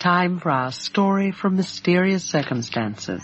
time for our story from Mysterious Circumstances.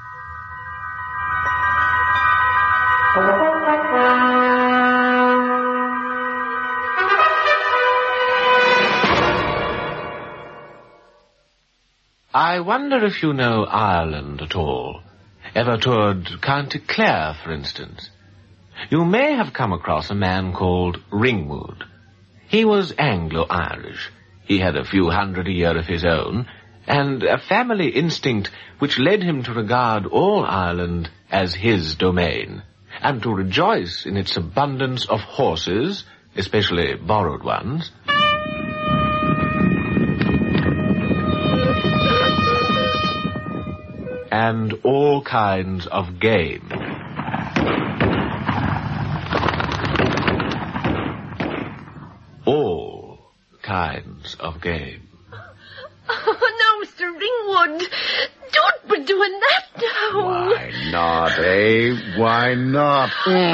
I wonder if you know Ireland at all. Ever toured County Clare, for instance? You may have come across a man called Ringwood. He was Anglo-Irish. He had a few hundred a year of his own, and a family instinct which led him to regard all Ireland as his domain, and to rejoice in its abundance of horses, especially borrowed ones. And all kinds of game. All kinds of game. Oh, no, Mr. Ringwood. Don't be doing that now. Why not, eh? Why not?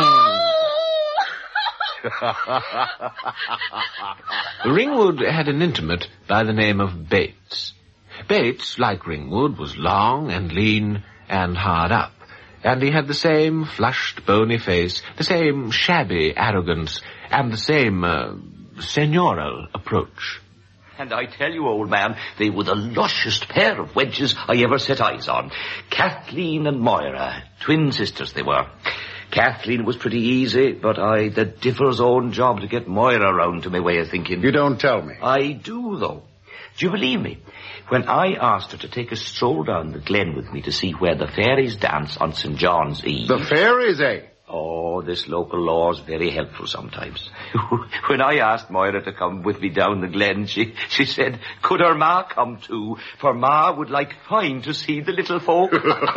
Ringwood had an intimate by the name of Bates. Bates, like Ringwood, was long and lean and hard up, and he had the same flushed, bony face, the same shabby arrogance, and the same, seniorial approach. And I tell you, old man, they were the lushest pair of wenches I ever set eyes on. Kathleen and Moira, twin sisters they were. Kathleen was pretty easy, but I the differ's own job to get Moira round to my way of thinking. You don't tell me. I do, though. Do you believe me? When I asked her to take a stroll down the glen with me to see where the fairies dance on St. John's Eve... The fairies, eh? Oh, this local law's very helpful sometimes. When I asked Moira to come with me down the glen, she said, could her ma come too? For ma would like fine to see the little folk.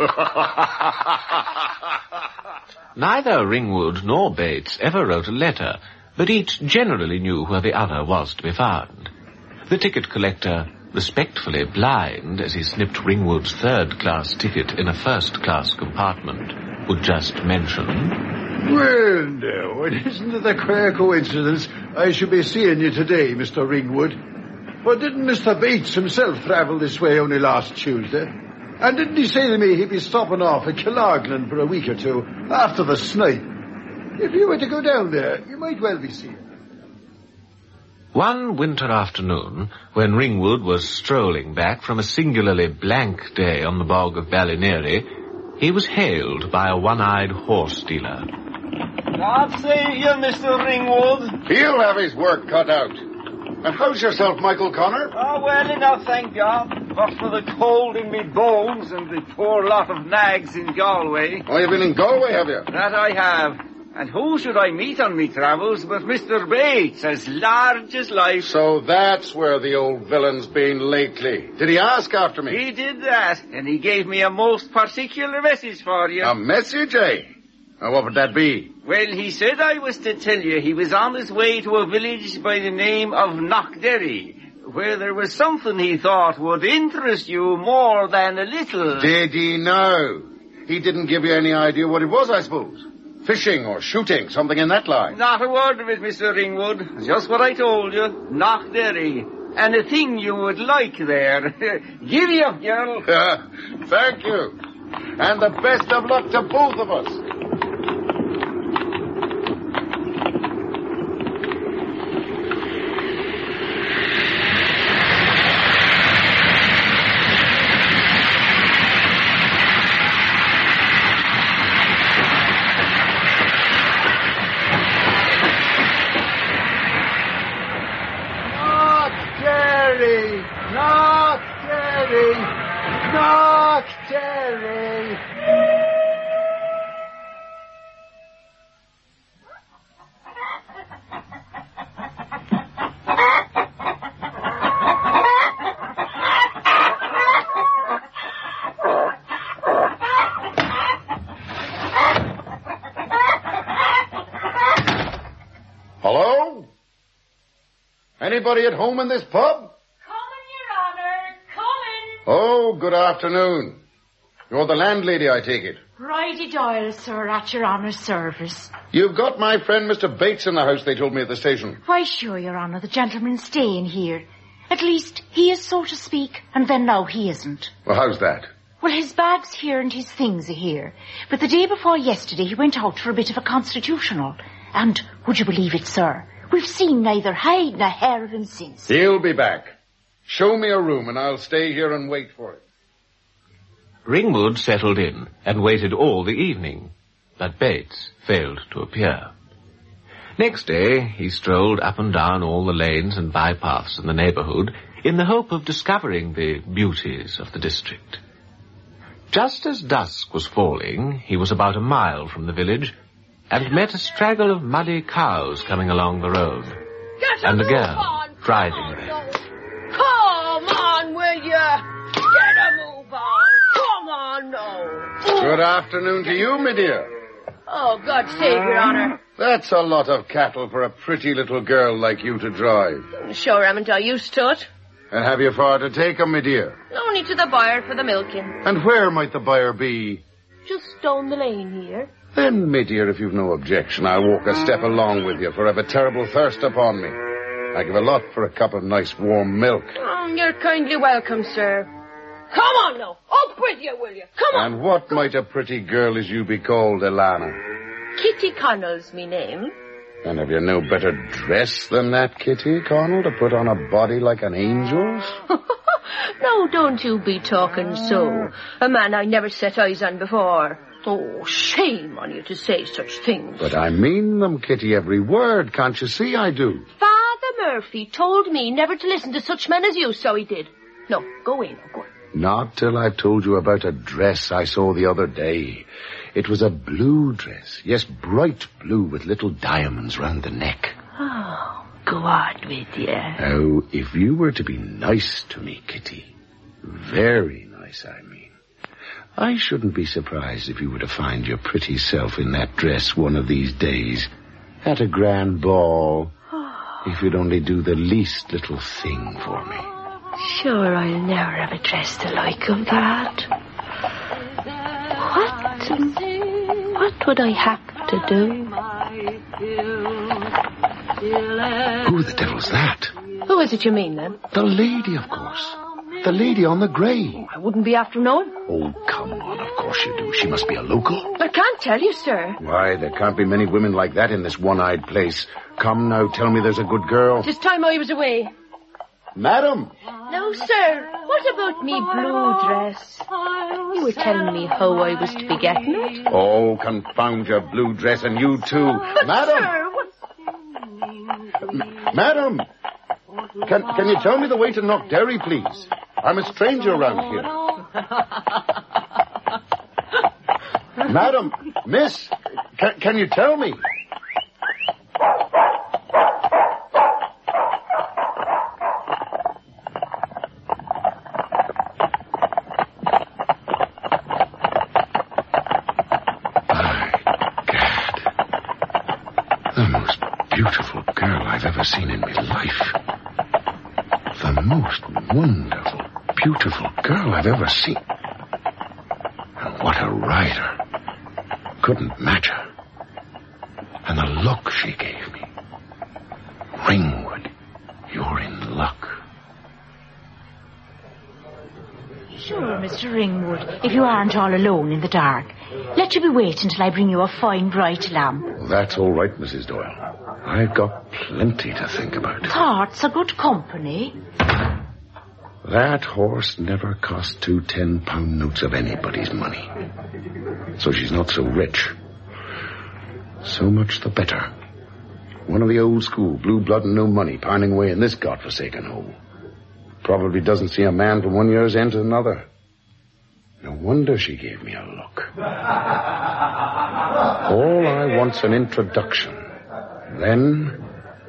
Neither Ringwood nor Bates ever wrote a letter, but each generally knew where the other was to be found. The ticket collector, respectfully blind as he snipped Ringwood's third-class ticket in a first-class compartment, would just mention... Well, no, it isn't it a queer coincidence I should be seeing you today, Mr. Ringwood? But didn't Mr. Bates himself travel this way only last Tuesday? And didn't he say to me he'd be stopping off at Killaglan for a week or two after the snipe? If you were to go down there, you might well be seeing him. One winter afternoon, when Ringwood was strolling back from a singularly blank day on the bog of Ballineary, he was hailed by a one-eyed horse dealer. God save you, Mr. Ringwood. He'll have his work cut out. And how's yourself, Michael Connor? Oh, well enough, thank God. But for the cold in me bones and the poor lot of nags in Galway. Oh, you've been in Galway, have you? That I have. And who should I meet on me travels but Mr. Bates, as large as life. So that's where the old villain's been lately. Did he ask after me? He did that, and he gave me a most particular message for you. A message, eh? And what would that be? Well, he said I was to tell you he was on his way to a village by the name of Knockderry, where there was something he thought would interest you more than a little. Did he know? He didn't give you any idea what it was, I suppose. Fishing or shooting, something in that line. Not a word of it, Mr. Ringwood. Just what I told you. Knockderry. And a thing you would like there. Giddy up, girl. Thank you. And the best of luck to both of us. Hello? Anybody at home in this pub? Coming, Your Honour, coming. Oh, good afternoon. You're the landlady, I take it. Righty Doyle, sir, at Your Honour's service. You've got my friend Mr. Bates in the house, they told me at the station. Why, sure, Your Honour, the gentleman's staying here. At least, he is, so to speak, and then now he isn't. Well, how's that? Well, his bag's here and his things are here. But the day before yesterday, he went out for a bit of a constitutional. And, would you believe it, sir, we've seen neither hide nor hair of him since. He'll be back. Show me a room and I'll stay here and wait for it. Ringwood settled in and waited all the evening, but Bates failed to appear. Next day, he strolled up and down all the lanes and bypaths in the neighbourhood in the hope of discovering the beauties of the district. Just as dusk was falling, he was about a mile from the village and met a straggle of muddy cows coming along the road, and a girl driving there. Come on, will you? Get a move on. Come on, now. Good afternoon to you, my dear. Oh, God save your honour. That's a lot of cattle for a pretty little girl like you to drive. Sure, haven't I used to it? And have you far to take 'em, my dear? Only to the buyer for the milking. And where might the buyer be? Just down the lane here. Then, my dear, if you've no objection, I'll walk a step along with you, for I've a terrible thirst upon me. I give a lot for a cup of nice warm milk. Oh, you're kindly welcome, sir. Come on now, up with you, will you? Come on. And what might a pretty girl as you be called, Alana? Kitty Connell's me name. And have you no better dress than that, Kitty Connell, to put on a body like an angel's? No, don't you be talking so. A man I never set eyes on before. Oh, shame on you to say such things. But I mean them, Kitty, every word. Can't you see I do? Father Murphy told me never to listen to such men as you, so he did. No, go in, go on. Not till I've told you about a dress I saw the other day. It was a blue dress. Yes, bright blue with little diamonds round the neck. Oh, go on with you. Now, if you were to be nice to me, Kitty, very nice, I mean, I shouldn't be surprised if you were to find your pretty self in that dress one of these days at a grand ball, if you'd only do the least little thing for me. Sure, I'll never have a dress the like of that. What would I have to do? Who the devil's that? Who is it you mean, then? The lady, of course. The lady on the grey. I wouldn't be after knowing. Oh, come on, of course you do. She must be a local. I can't tell you, sir. Why, there can't be many women like that in this one-eyed place. Come now, tell me there's a good girl. Just time I was away. Madam! No, sir. What about me blue dress? You were telling me how I was to be getting it. Oh, confound your blue dress and you too. But Madam! sir, Madam! Can you tell me the way to Knockderry, please? I'm a stranger around here. Madam! Miss! Can you tell me? Seen in my life. The most wonderful, beautiful girl I've ever seen. And what a rider. Couldn't match her. And the look she gave me. Ringwood, you're in luck. Sure, Mr. Ringwood, if you aren't all alone in the dark. Let you be waiting till I bring you a fine bright lamp. Well, that's all right, Mrs. Doyle. I've got plenty to think about. Thoughts are good company. That horse never cost 2 10-pound notes of anybody's money. So she's not so rich. So much the better. One of the old school, blue blood and no money, pining away in this godforsaken hole. Probably doesn't see a man from one year's end to another. No wonder she gave me a look. All I want's an introduction. Then...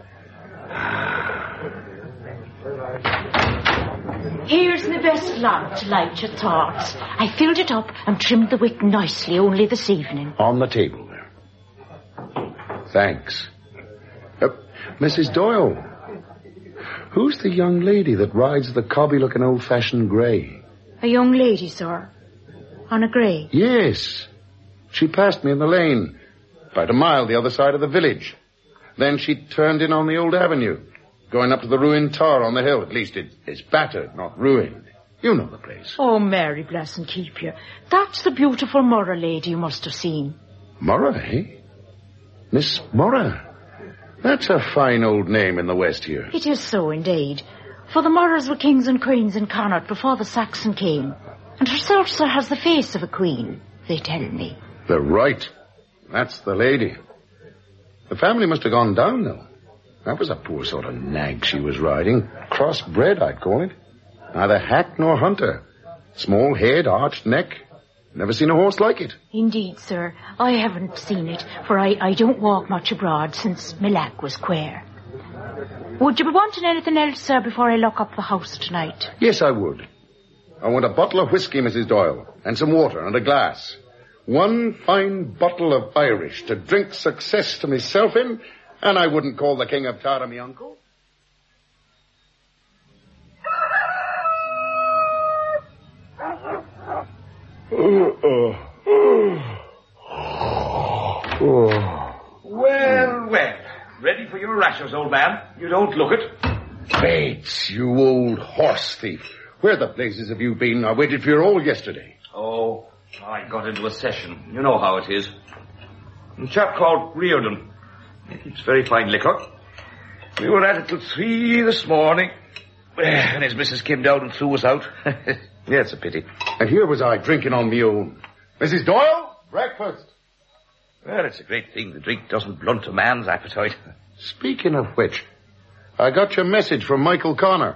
Here's the best lamp to light your thoughts. I filled it up and trimmed the wick nicely only this evening. On the table there. Thanks. Mrs. Doyle, who's the young lady that rides the cobby-looking old-fashioned grey? A young lady, sir. On a grey? Yes. She passed me in the lane. About a mile the other side of the village. Then she turned in on the old avenue. going up to the ruined tower on the hill. At least it's battered, not ruined. You know the place. Oh, Mary bless and keep you. That's the beautiful Murrah lady you must have seen. Murrah, eh? Miss Murrah. That's a fine old name in the West here. It is so, indeed. For the Murrahs were kings and queens in Connaught before the Saxon came. And herself, sir, has the face of a queen, they tell me. They're right. That's the lady. The family must have gone down, though. That was a poor sort of nag she was riding. Crossbred, I'd call it. Neither hack nor hunter. Small head, arched neck. Never seen a horse like it. Indeed, sir. I haven't seen it, for I don't walk much abroad since my leg was queer. Would you be wanting anything else, sir, before I lock up the house tonight? Yes, I would. I want a bottle of whiskey, Mrs. Doyle, and some water and a glass. One fine bottle of Irish to drink success to myself in, and I wouldn't call the King of Tara me uncle. Well, well. Ready for your rashers, old man? You don't look it. Bates, you old horse thief. Where the blazes have you been? I waited for you all yesterday. Oh, I got into a session. You know how it is. A chap called Reardon. He keeps very fine liquor. We were at it till 3 this morning. And his missus came down and threw us out. Yeah, it's a pity. And here was I drinking on me own. Mrs. Doyle, breakfast. Well, it's a great thing. The drink doesn't blunt a man's appetite. Speaking of which, I got your message from Michael Connor.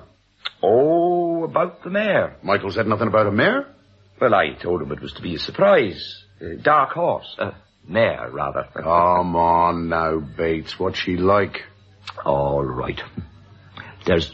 Oh, about the mare. Michael said nothing about a mare? Well, I told him it was to be a surprise. Dark horse. Mare, rather. Come on now, Bates. What's she like? All right. There's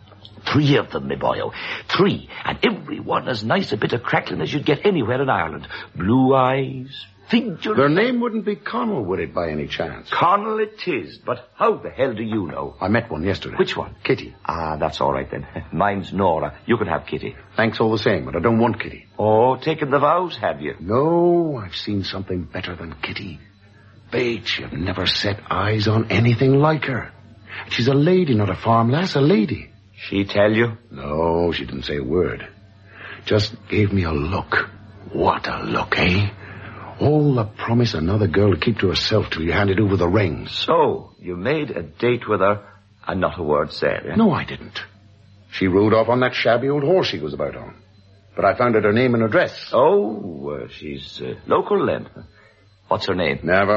3 of them, my boyo. 3, and every one as nice a bit of crackling as you'd get anywhere in Ireland. Blue eyes, figure... Their name wouldn't be Connell, would it, by any chance? Connell it is, but how the hell do you know? I met one yesterday. Which one? Kitty. Ah, that's all right then. Mine's Nora. You can have Kitty. Thanks all the same, but I don't want Kitty. Oh, taken the vows, have you? No, I've seen something better than Kitty. Bates, you've never set eyes on anything like her. She's a lady, not a farm lass, a lady. She tell you? No, she didn't say a word. Just gave me a look. What a look, eh? All the promise another girl to keep to herself till you handed over the ring. So, you made a date with her and not a word said, eh? No, I didn't. She rode off on that shabby old horse she was about on. But I found out her name and address. Oh, she's local then. What's her name? Never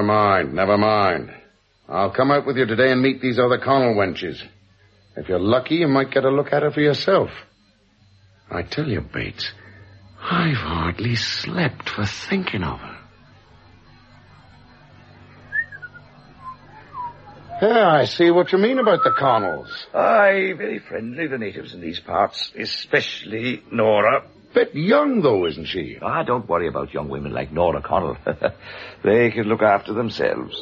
mind. I'll come out with you today and meet these other Connell wenches. If you're lucky, you might get a look at her for yourself. I tell you, Bates, I've hardly slept for thinking of her. Yeah, I see what you mean about the Connells. Aye, very friendly, the natives in these parts, especially Nora. Bit young, though, isn't she? Ah, don't worry about young women like Nora Connell. They can look after themselves.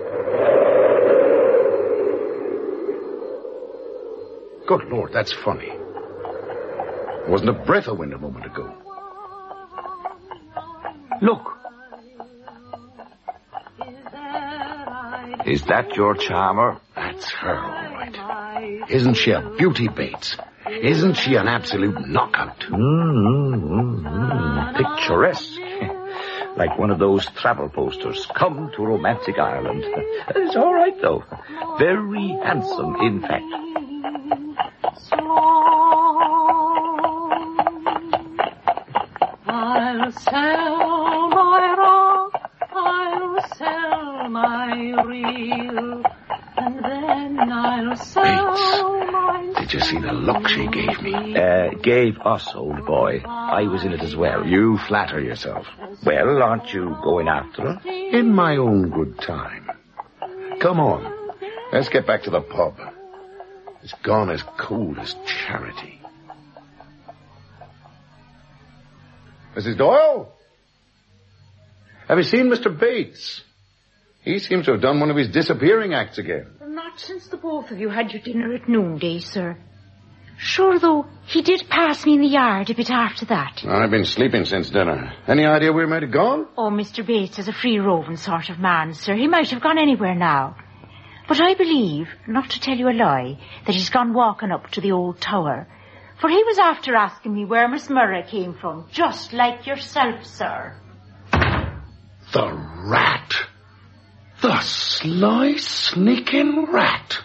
Good Lord, that's funny. There wasn't a breath of wind a moment ago. Look. Is that your charmer? That's her, all right. Isn't she a beauty, Bates? Isn't she an absolute knockout? Picturesque. Like one of those travel posters. Come to romantic Ireland. It's all right, though. Very handsome, in fact. I'll sell my rock, I'll sell my reel, and then I'll sell my... Did you see the look she gave me? Gave us, old boy. I was in it as well. You flatter yourself. Well, aren't you going after her? In my own good time. Come on. Let's get back to the pub. It's gone as cold as charity. Mrs. Doyle? Have you seen Mr. Bates? He seems to have done one of his disappearing acts again. Not since the both of you had your dinner at noonday, sir. Sure, though, he did pass me in the yard a bit after that. I've been sleeping since dinner. Any idea where he might have gone? Oh, Mr. Bates is a free-roving sort of man, sir. He might have gone anywhere now. But I believe, not to tell you a lie, that he's gone walking up to the old tower. For he was after asking me where Miss Murray came from, just like yourself, sir. The rat! The sly, sneaking rat!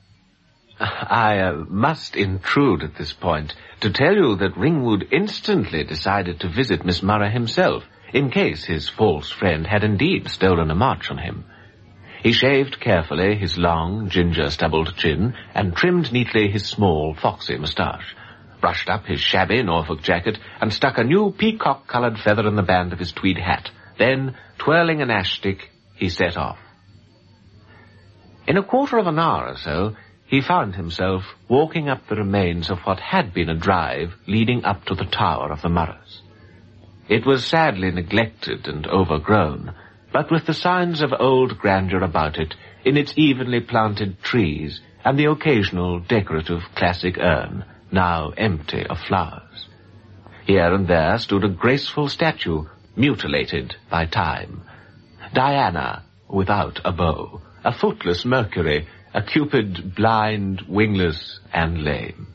I must intrude at this point to tell you that Ringwood instantly decided to visit Miss Murray himself, in case his false friend had indeed stolen a march on him. He shaved carefully his long, ginger-stubbled chin and trimmed neatly his small, foxy moustache, brushed up his shabby Norfolk jacket, and stuck a new peacock-coloured feather in the band of his tweed hat. Then, twirling an ash stick, he set off. In a quarter of an hour or so, he found himself walking up the remains of what had been a drive leading up to the tower of the Murrays. It was sadly neglected and overgrown, but with the signs of old grandeur about it, in its evenly planted trees and the occasional decorative classic urn, now empty of flowers. Here and there stood a graceful statue, mutilated by time. Diana, without a bow, a footless Mercury, a Cupid blind, wingless, and lame.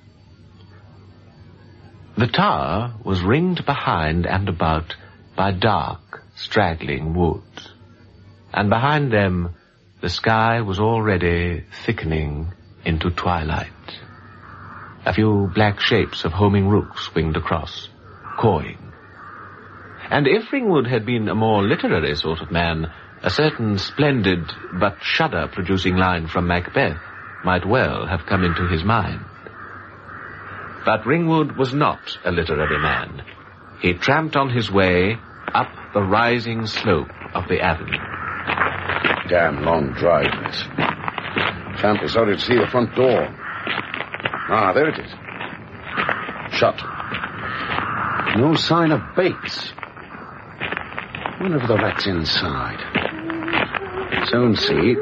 The tower was ringed behind and about by dark, straggling woods, and behind them the sky was already thickening into twilight. A few black shapes of homing rooks winged across, cawing. And if Ringwood had been a more literary sort of man, a certain splendid but shudder-producing line from Macbeth might well have come into his mind. But Ringwood was not a literary man. He tramped on his way up the rising slope of the avenue. Damn long drive, this. Can't be sorry to see the front door. Ah, there it is. Shut. No sign of Bates. Wonder if the rat's inside. Soon see.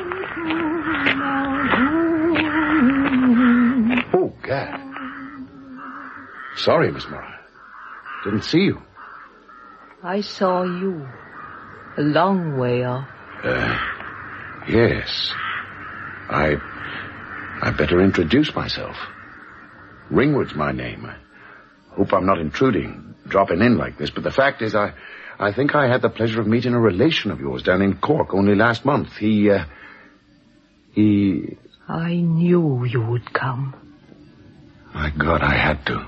Oh, Gad. Sorry, Miss Murray. Didn't see you. I saw you. A long way off. Yes. I better introduce myself. Ringwood's my name. I hope I'm not intruding, dropping in like this, but the fact is I think I had the pleasure of meeting a relation of yours down in Cork only last month. He... I knew you would come. My God, I had to.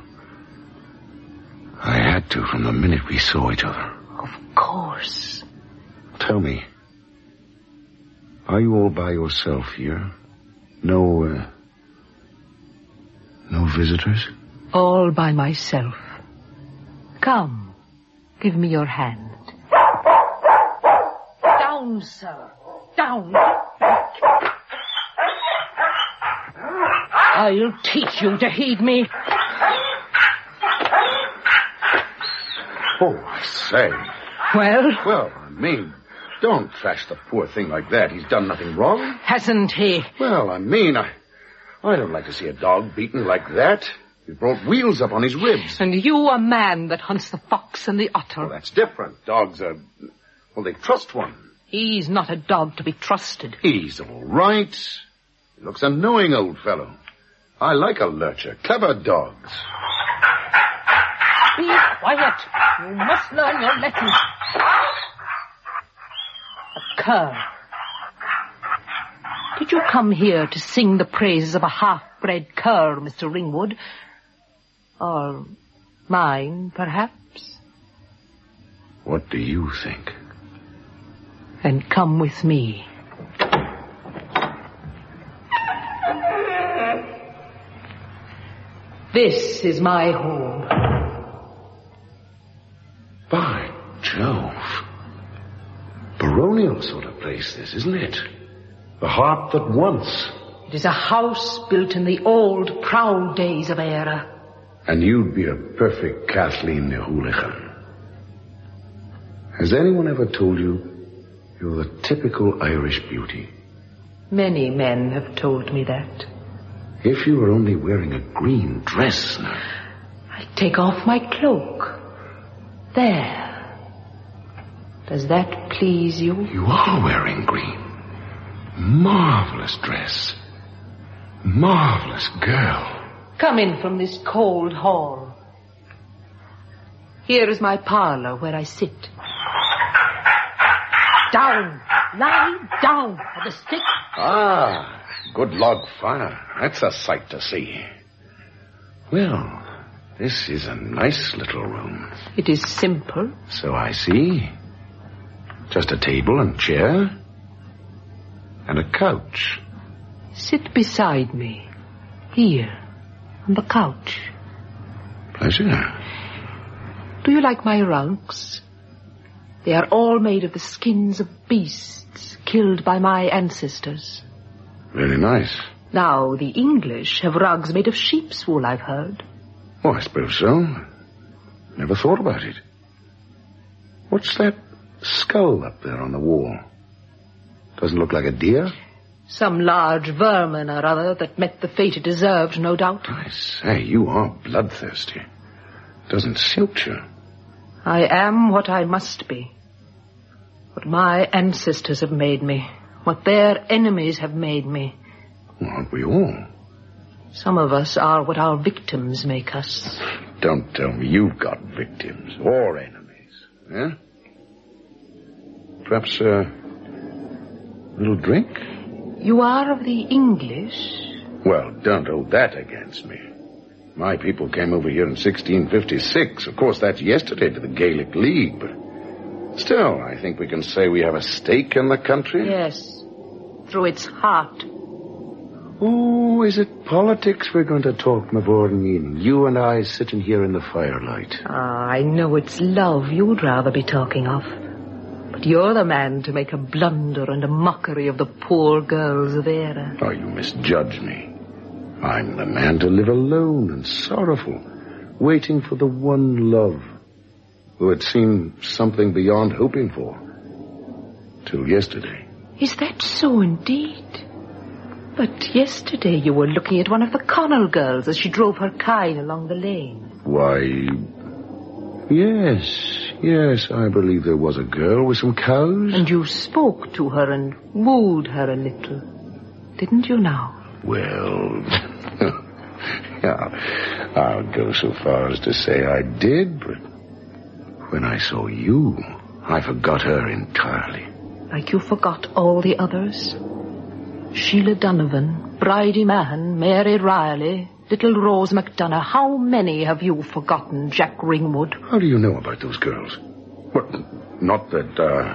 I had to from the minute we saw each other. Of course. Tell me, are you all by yourself here? No visitors? All by myself. Come, give me your hand. Down, sir. Down. I'll teach you to heed me. Oh, I say. Well, I mean, don't trash the poor thing like that. He's done nothing wrong. Hasn't he? Well, I mean, I don't like to see a dog beaten like that. He brought wheels up on his ribs. And you a man that hunts the fox and the otter. Well, that's different. Dogs are... Well, they trust one. He's not a dog to be trusted. He's all right. He looks a knowing old fellow. I like a lurcher. Clever dogs. Be quiet. You must learn your lessons. A cur. Did you come here to sing the praises of a half-bred cur, Mr. Ringwood? Or mine, perhaps? What do you think? Then come with me. This is my home. By Jove. Baronial sort of place, this, isn't it? The heart that once. It is a house built in the old, proud days of Eire. And you'd be a perfect Kathleen the Hooligan. Has anyone ever told you you're the typical Irish beauty? Many men have told me that. If you were only wearing a green dress now. I'd take off my cloak. There. Does that please you? You are wearing green. Marvelous dress. Marvelous girl. Come in from this cold hall. Here is my parlor where I sit. Down. Lie down for the stick. Ah, good log fire. That's a sight to see. Well, this is a nice little room. It is simple. So I see. Just a table and chair. And a couch. Sit beside me. Here, on the couch. Pleasure. Do you like my rugs? They are all made of the skins of beasts killed by my ancestors. Very nice. Now, the English have rugs made of sheep's wool, I've heard. Oh, I suppose so. Never thought about it. What's that skull up there on the wall? Doesn't look like a deer. Some large vermin or other that met the fate it deserved, no doubt. I say, you are bloodthirsty. Doesn't suit you. I am what I must be. What my ancestors have made me. What their enemies have made me. Well, aren't we all? Some of us are what our victims make us. Don't tell me you've got victims or enemies. Eh? Perhaps a little drink? You are of the English? Well, don't hold that against me. My people came over here in 1656. Of course, that's yesterday to the Gaelic League, but still, I think we can say we have a stake in the country. Yes, through its heart. Oh, is it politics we're going to talk, Mavourneen? You and I sitting here in the firelight. Ah, I know it's love you'd rather be talking of. But you're the man to make a blunder and a mockery of the poor girls of Eire. Oh, you misjudge me. I'm the man to live alone and sorrowful, waiting for the one love who had seen something beyond hoping for. Till yesterday. Is that so indeed? But yesterday you were looking at one of the Connell girls as she drove her kine along the lane. Why, yes, I believe there was a girl with some cows. And you spoke to her and wooed her a little, didn't you now? Well, yeah, I'll go so far as to say I did, but when I saw you, I forgot her entirely. Like you forgot all the others? Sheila Donovan, Bridie Mahan, Mary Riley, little Rose MacDonough. How many have you forgotten, Jack Ringwood? How do you know about those girls? Well, not that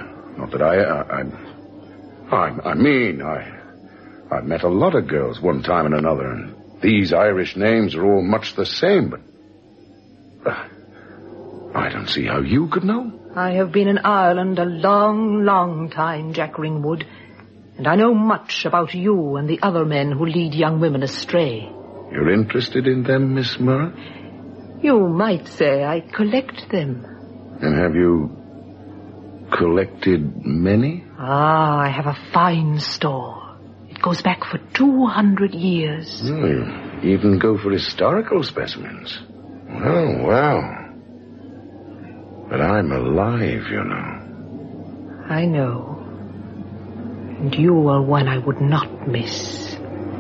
I mean, I've met a lot of girls one time and another, and these Irish names are all much the same, but I don't see how you could know. I have been in Ireland a long, long time, Jack Ringwood, and I know much about you and the other men who lead young women astray. You're interested in them, Miss Murrah? You might say I collect them. And have you collected many? Ah, I have a fine store. It goes back for 200 years. Oh, you even go for historical specimens. Well. But I'm alive, you know. I know. And you are one I would not miss.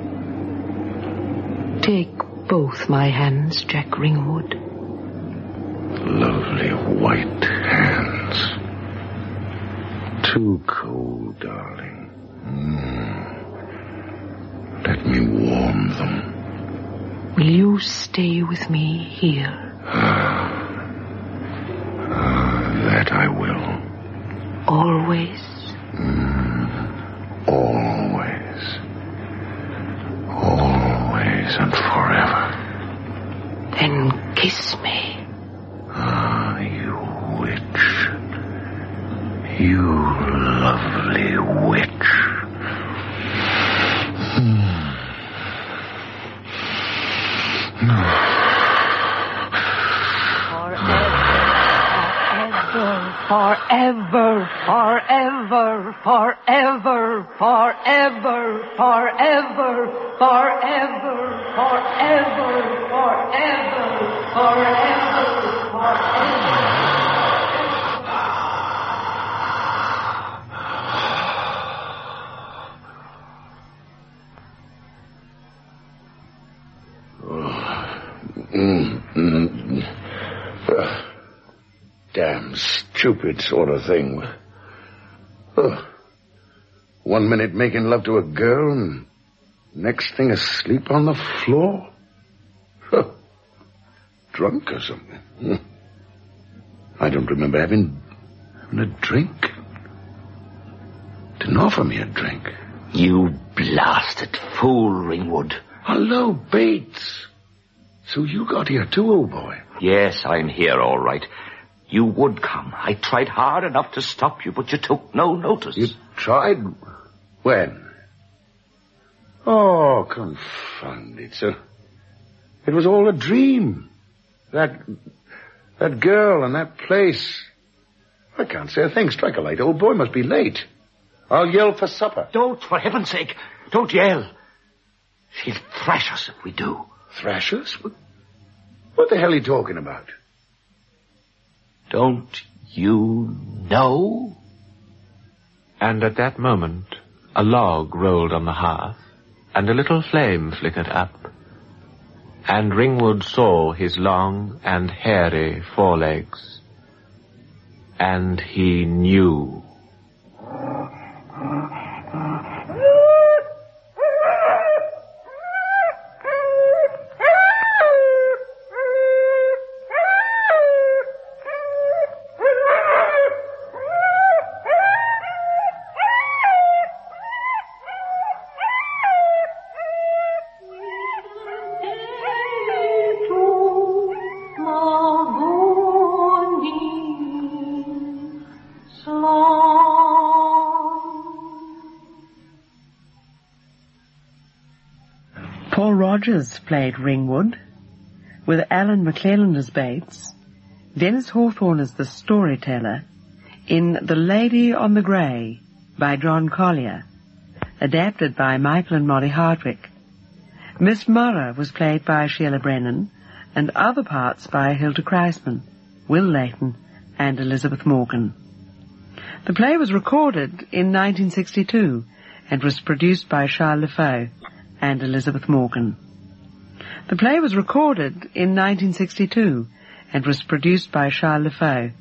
Take both my hands, Jack Ringwood. Lovely white hands. Too cold, darling. Let me warm them. Will you stay with me here? That I will. Always? Always. Always and forever. Then kiss me. Ah, you witch. You lovely witch. Forever, forever, forever, forever, forever, forever, forever, forever, forever, forever. Damn stupid sort of thing. 1 minute making love to a girl and next thing asleep on the floor? Drunk or something? I don't remember having a drink. Didn't offer me a drink. You blasted fool, Ringwood. Hello, Bates. So you got here too, old boy? Yes, I'm here, all right. You would come. I tried hard enough to stop you, but you took no notice. You tried? When? Oh, confound it, sir. It was all a dream. That girl and that place. I can't say a thing. Strike a light. Old boy must be late. I'll yell for supper. Don't, for heaven's sake. Don't yell. She'll thrash us if we do. Thrash us? What the hell are you talking about? Don't you know? And at that moment, a log rolled on the hearth, and a little flame flickered up. And Ringwood saw his long and hairy forelegs. And he knew. Paul Rogers played Ringwood, with Alan McClellan as Bates, Dennis Hawthorne as the storyteller, in The Lady on the Grey by John Collier, adapted by Michael and Molly Hardwick. Miss Murrah was played by Sheila Brennan, and other parts by Hilda Kreisman, Will Leighton, and Elizabeth Morgan. The play was recorded in 1962 and was produced by Charles Lefeu and Elizabeth Morgan. The play was recorded in 1962 and was produced by Charles Lefeu